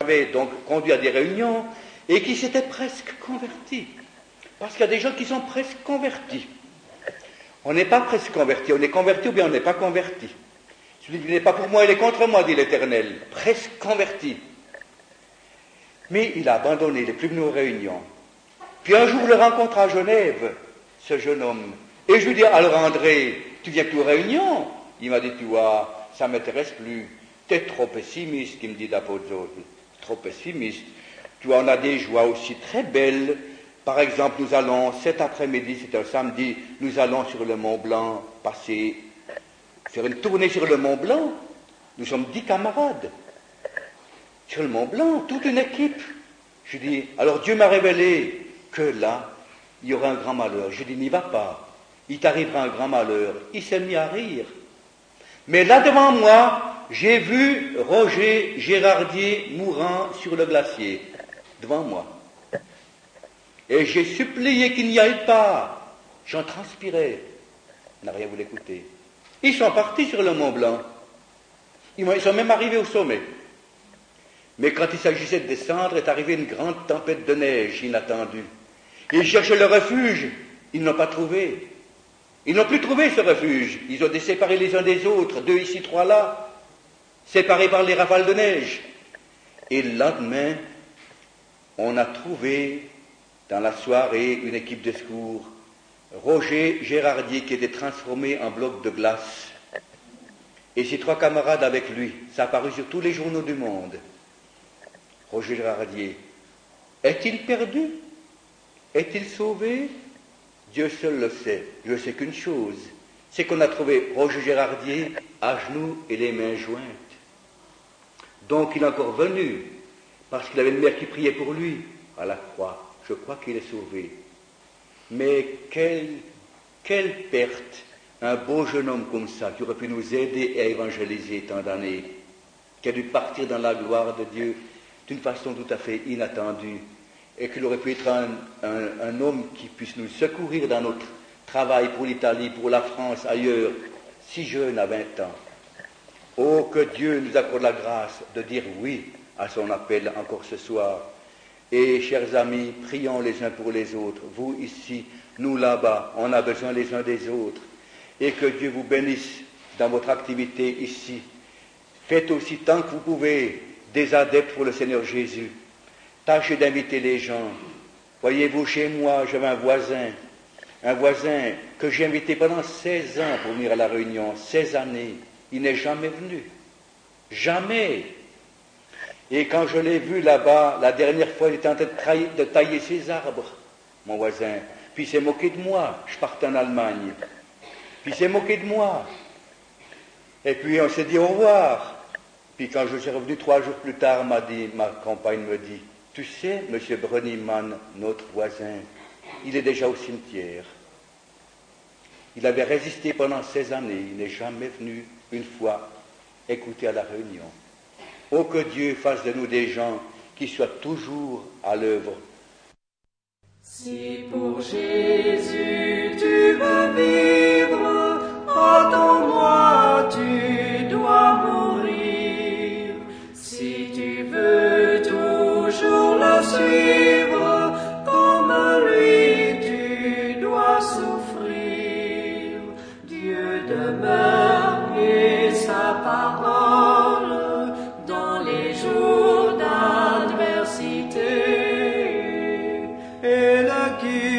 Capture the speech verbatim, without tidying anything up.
m'avait donc conduit à des réunions et qui s'étaient presque convertis. Parce qu'il y a des gens qui sont presque convertis. On n'est pas presque converti, on est converti ou bien on n'est pas converti. Celui qui n'est pas pour moi, il est contre moi, dit l'Éternel. Presque converti. Mais il a abandonné, il n'est plus venu aux réunions. Puis un jour, je le rencontre à Genève, ce jeune homme. Et je lui dis, alors André, tu viens plus aux réunions? Il m'a dit, tu vois, ça ne m'intéresse plus. Tu es trop pessimiste, il me dit d'Apozzo. Trop pessimiste. Tu vois, on a des joies aussi très belles. Par exemple, nous allons, cet après-midi, c'est un samedi, nous allons sur le Mont Blanc passer, faire une tournée sur le Mont Blanc. Nous sommes dix camarades. Sur le Mont Blanc, toute une équipe. Je dis, alors Dieu m'a révélé que là, il y aura un grand malheur. Je dis, n'y va pas. Il t'arrivera un grand malheur. Il s'est mis à rire. Mais là devant moi, j'ai vu Roger Gérardier mourant sur le glacier. Devant moi. Et j'ai supplié qu'il n'y aille pas. J'en transpirais. Il n'a rien voulu écouter. Ils sont partis sur le Mont Blanc. Ils sont même arrivés au sommet. Mais quand il s'agissait de descendre, est arrivée une grande tempête de neige inattendue. Ils cherchaient le refuge. Ils n'ont pas trouvé. Ils n'ont plus trouvé ce refuge. Ils ont été séparés les uns des autres. Deux ici, trois là. Séparés par les rafales de neige. Et le lendemain, on a trouvé dans la soirée une équipe de secours, Roger Gérardier qui était transformé en bloc de glace, et ses trois camarades avec lui. Ça a apparu sur tous les journaux du monde. Roger Gérardier, est-il perdu? Est-il sauvé? Dieu seul le sait. Je sais qu'une chose, c'est qu'on a trouvé Roger Gérardier à genoux et les mains jointes. Donc il est encore venu, parce qu'il avait une mère qui priait pour lui à la croix. Je crois qu'il est sauvé. Mais quelle, quelle perte, un beau jeune homme comme ça, qui aurait pu nous aider à évangéliser tant d'années, qui a dû partir dans la gloire de Dieu d'une façon tout à fait inattendue, et qu'il aurait pu être un, un, un homme qui puisse nous secourir dans notre travail pour l'Italie, pour la France, ailleurs, si jeune à vingt ans. Oh, que Dieu nous accorde la grâce de dire oui à son appel encore ce soir. Et, chers amis, prions les uns pour les autres. Vous ici, nous là-bas, on a besoin les uns des autres. Et que Dieu vous bénisse dans votre activité ici. Faites aussi tant que vous pouvez des adeptes pour le Seigneur Jésus. Tâchez d'inviter les gens. Voyez-vous, chez moi, j'avais un voisin, un voisin que j'ai invité pendant seize ans pour venir à la réunion, seize années. Il n'est jamais venu. Jamais. Et quand je l'ai vu là-bas, la dernière fois, il était en train de, trailler, de tailler ses arbres, mon voisin. Puis il s'est moqué de moi. Je partais en Allemagne. Puis il s'est moqué de moi. Et puis on s'est dit au revoir. Puis quand je suis revenu trois jours plus tard, m'a dit, ma compagne me dit, tu sais, monsieur Bruniman, notre voisin, il est déjà au cimetière. Il avait résisté pendant seize années. Il n'est jamais venu une fois écouter à la réunion. Oh, que Dieu fasse de nous des gens qui soient toujours à l'œuvre. Si pour Jésus tu veux vivre, attends-moi, tu dois mourir. Si tu veux toujours le suivre, comme lui tu dois souffrir. Dieu demeure et sa parole jours d'adversité, et le qui